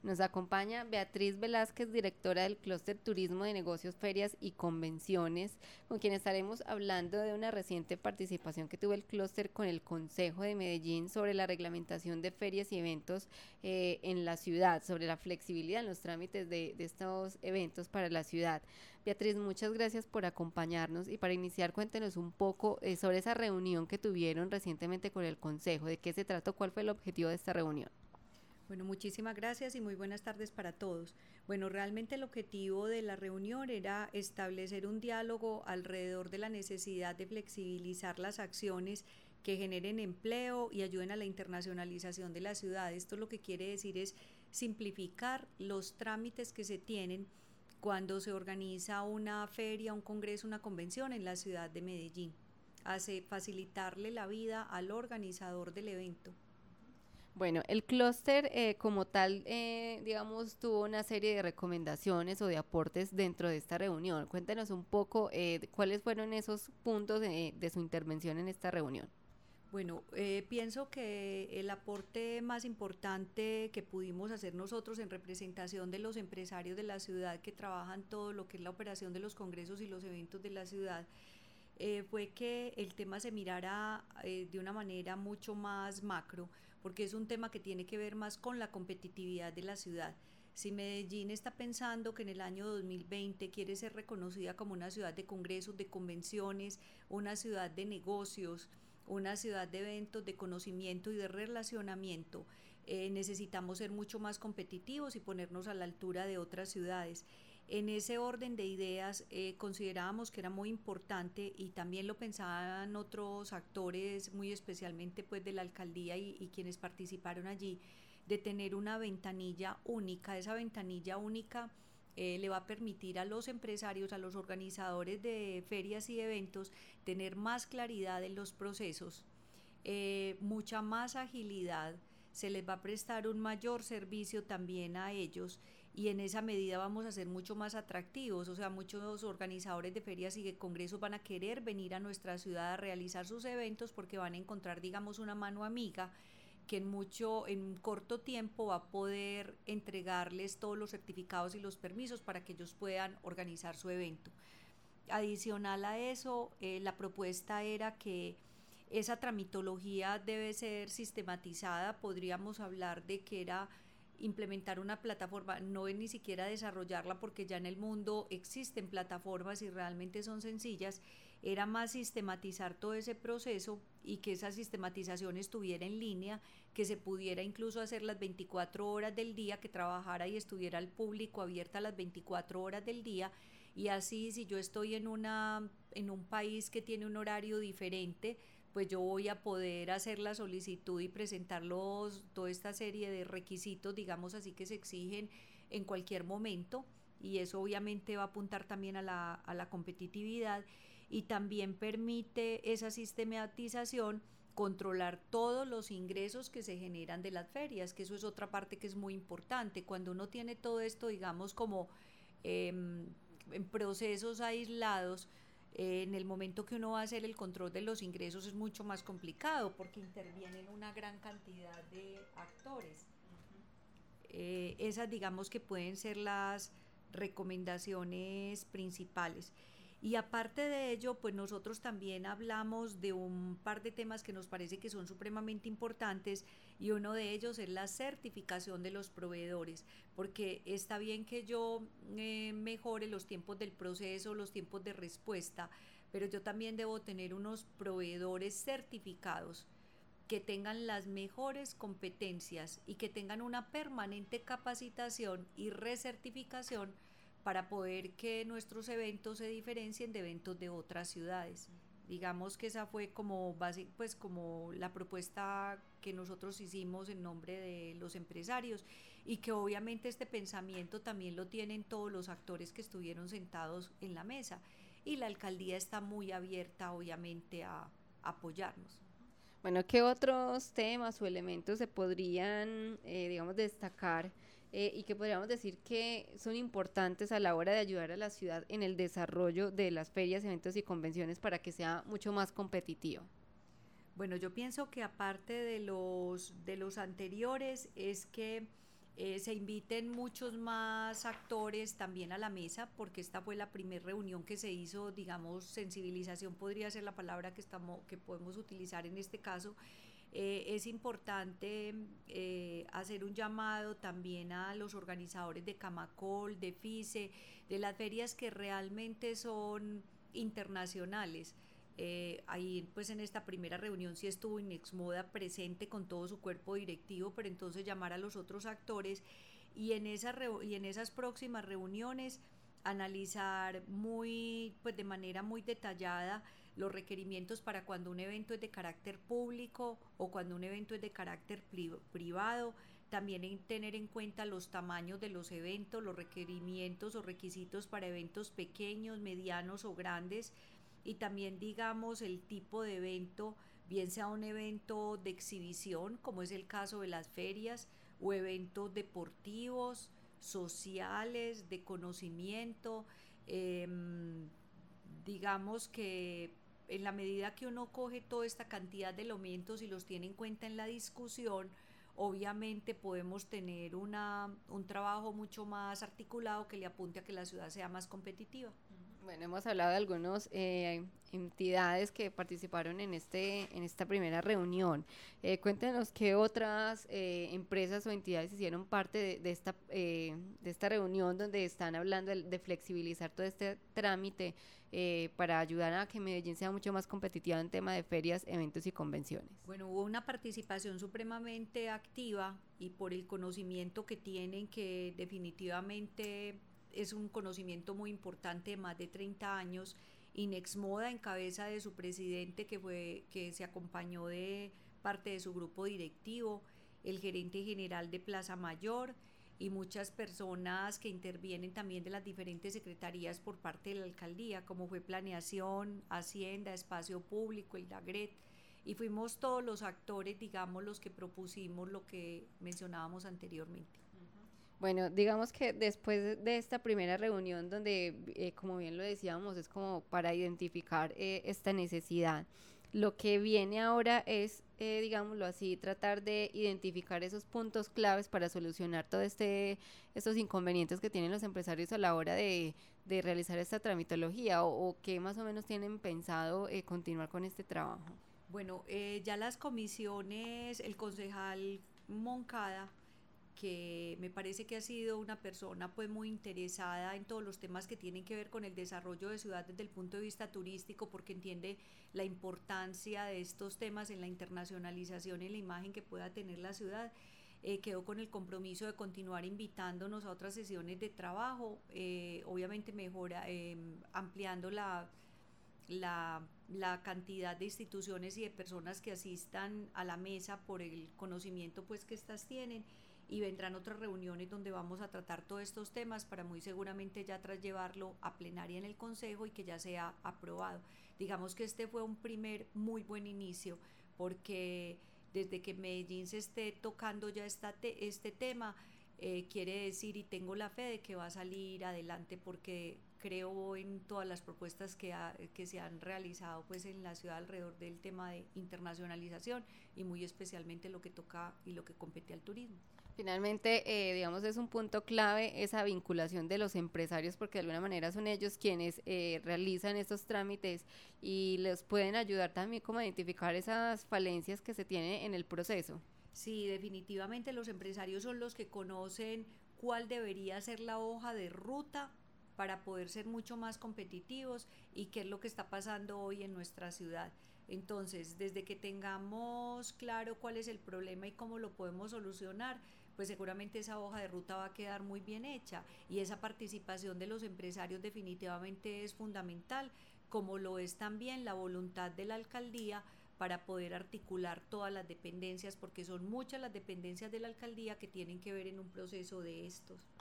Nos acompaña Beatriz Velázquez, directora del Clúster Turismo de Negocios, Ferias y Convenciones, con quien estaremos hablando de una reciente participación que tuvo el clúster con el Consejo de Medellín sobre la reglamentación de ferias y eventos en la ciudad, sobre la flexibilidad en los trámites de estos eventos para la ciudad. Beatriz, muchas gracias por acompañarnos y para iniciar cuéntenos un poco sobre esa reunión que tuvieron recientemente con el Consejo, de qué se trató, cuál fue el objetivo de esta reunión. Bueno, muchísimas gracias y muy buenas tardes para todos. Bueno, realmente el objetivo de la reunión era establecer un diálogo alrededor de la necesidad de flexibilizar las acciones que generen empleo y ayuden a la internacionalización de la ciudad. Esto lo que quiere decir es simplificar los trámites que se tienen cuando se organiza una feria, un congreso, una convención en la ciudad de Medellín. Hace facilitarle la vida al organizador del evento. Bueno, el clúster como tal, digamos, tuvo una serie de recomendaciones o de aportes dentro de esta reunión. Cuéntanos un poco cuáles fueron esos puntos de su intervención en esta reunión. Bueno, pienso que el aporte más importante que pudimos hacer nosotros en representación de los empresarios de la ciudad que trabajan todo lo que es la operación de los congresos y los eventos de la ciudad fue que el tema se mirara de una manera mucho más macro, porque es un tema que tiene que ver más con la competitividad de la ciudad. Si Medellín está pensando que en el año 2020 quiere ser reconocida como una ciudad de congresos, de convenciones, una ciudad de negocios, una ciudad de eventos, de conocimiento y de relacionamiento, necesitamos ser mucho más competitivos y ponernos a la altura de otras ciudades. En ese orden de ideas considerábamos que era muy importante y también lo pensaban otros actores, muy especialmente pues de la alcaldía y quienes participaron allí, de tener una ventanilla única. Esa ventanilla única le va a permitir a los empresarios, a los organizadores de ferias y eventos, tener más claridad en los procesos, mucha más agilidad, se les va a prestar un mayor servicio también a ellos y en esa medida vamos a ser mucho más atractivos, o sea, muchos organizadores de ferias y de congresos van a querer venir a nuestra ciudad a realizar sus eventos porque van a encontrar, digamos, una mano amiga que en un corto tiempo va a poder entregarles todos los certificados y los permisos para que ellos puedan organizar su evento. Adicional a eso, la propuesta era que esa tramitología debe ser sistematizada, podríamos hablar de que era implementar una plataforma, no es ni siquiera desarrollarla porque ya en el mundo existen plataformas y realmente son sencillas, era más sistematizar todo ese proceso y que esa sistematización estuviera en línea, que se pudiera incluso hacer las 24 horas del día, que trabajara y estuviera al público abierta las 24 horas del día y así si yo estoy en un país que tiene un horario diferente, pues yo voy a poder hacer la solicitud y presentar toda esta serie de requisitos, digamos así, que se exigen en cualquier momento y eso obviamente va a apuntar también a la competitividad y también permite esa sistematización controlar todos los ingresos que se generan de las ferias, que eso es otra parte que es muy importante. Cuando uno tiene todo esto, digamos, como en procesos aislados, en el momento que uno va a hacer el control de los ingresos es mucho más complicado porque intervienen una gran cantidad de actores. Esas digamos que pueden ser las recomendaciones principales. Y aparte de ello, pues nosotros también hablamos de un par de temas que nos parece que son supremamente importantes y uno de ellos es la certificación de los proveedores, porque está bien que yo mejore los tiempos del proceso, los tiempos de respuesta, pero yo también debo tener unos proveedores certificados que tengan las mejores competencias y que tengan una permanente capacitación y recertificación para poder que nuestros eventos se diferencien de eventos de otras ciudades. Digamos que esa fue como pues como la propuesta que nosotros hicimos en nombre de los empresarios y que obviamente este pensamiento también lo tienen todos los actores que estuvieron sentados en la mesa y la alcaldía está muy abierta obviamente a apoyarnos. Bueno, ¿qué otros temas o elementos se podrían, digamos, destacar y que podríamos decir que son importantes a la hora de ayudar a la ciudad en el desarrollo de las ferias, eventos y convenciones para que sea mucho más competitivo? Bueno, yo pienso que aparte de los anteriores es que se inviten muchos más actores también a la mesa, porque esta fue la primera reunión que se hizo, digamos, sensibilización podría ser la palabra que podemos utilizar en este caso. Es importante hacer un llamado también a los organizadores de Camacol, de FICE, de las ferias que realmente son internacionales. Ahí pues en esta primera reunión sí estuvo Inexmoda presente con todo su cuerpo directivo, pero entonces llamar a los otros actores y y en esas próximas reuniones analizar pues de manera muy detallada los requerimientos para cuando un evento es de carácter público o cuando un evento es de carácter privado, también tener en cuenta los tamaños de los eventos, los requerimientos o requisitos para eventos pequeños, medianos o grandes, y también digamos el tipo de evento, bien sea un evento de exhibición, como es el caso de las ferias, o eventos deportivos, sociales, de conocimiento. Eh, digamos que en la medida que uno coge toda esta cantidad de elementos y los tiene en cuenta en la discusión, obviamente podemos tener un trabajo mucho más articulado que le apunte a que la ciudad sea más competitiva. Bueno, hemos hablado de algunas entidades que participaron en esta primera reunión. Cuéntenos qué otras empresas o entidades hicieron parte de esta reunión donde están hablando de flexibilizar todo este trámite para ayudar a que Medellín sea mucho más competitiva en tema de ferias, eventos y convenciones. Bueno, hubo una participación supremamente activa y por el conocimiento que tienen, que definitivamente es un conocimiento muy importante de más de 30 años. Inexmoda, en cabeza de su presidente, que se acompañó de parte de su grupo directivo, el gerente general de Plaza Mayor y muchas personas que intervienen también de las diferentes secretarías por parte de la alcaldía, como fue Planeación, Hacienda, Espacio Público, el DAGRET, y fuimos todos los actores, digamos, los que propusimos lo que mencionábamos anteriormente. Bueno, digamos que después de esta primera reunión donde, como bien lo decíamos, es como para identificar esta necesidad, lo que viene ahora es, digámoslo así, tratar de identificar esos puntos claves para solucionar estos inconvenientes que tienen los empresarios a la hora de realizar esta tramitología o qué más o menos tienen pensado continuar con este trabajo. Bueno, ya las comisiones, el concejal Moncada, que me parece que ha sido una persona pues muy interesada en todos los temas que tienen que ver con el desarrollo de ciudad desde el punto de vista turístico, porque entiende la importancia de estos temas en la internacionalización y la imagen que pueda tener la ciudad. Quedó con el compromiso de continuar invitándonos a otras sesiones de trabajo, obviamente ampliando la cantidad de instituciones y de personas que asistan a la mesa por el conocimiento pues que estas tienen, y vendrán otras reuniones donde vamos a tratar todos estos temas para muy seguramente ya tras llevarlo a plenaria en el Consejo y que ya sea aprobado. Digamos que este fue un primer muy buen inicio, porque desde que Medellín se esté tocando ya este tema, quiere decir, y tengo la fe de que va a salir adelante, porque creo en todas las propuestas que se han realizado pues en la ciudad alrededor del tema de internacionalización y muy especialmente lo que toca y lo que compete al turismo. Finalmente, digamos, es un punto clave esa vinculación de los empresarios, porque de alguna manera son ellos quienes realizan estos trámites y les pueden ayudar también como a identificar esas falencias que se tienen en el proceso. Sí, definitivamente los empresarios son los que conocen cuál debería ser la hoja de ruta para poder ser mucho más competitivos y qué es lo que está pasando hoy en nuestra ciudad. Entonces, desde que tengamos claro cuál es el problema y cómo lo podemos solucionar, pues seguramente esa hoja de ruta va a quedar muy bien hecha, y esa participación de los empresarios definitivamente es fundamental, como lo es también la voluntad de la alcaldía para poder articular todas las dependencias, porque son muchas las dependencias de la alcaldía que tienen que ver en un proceso de estos.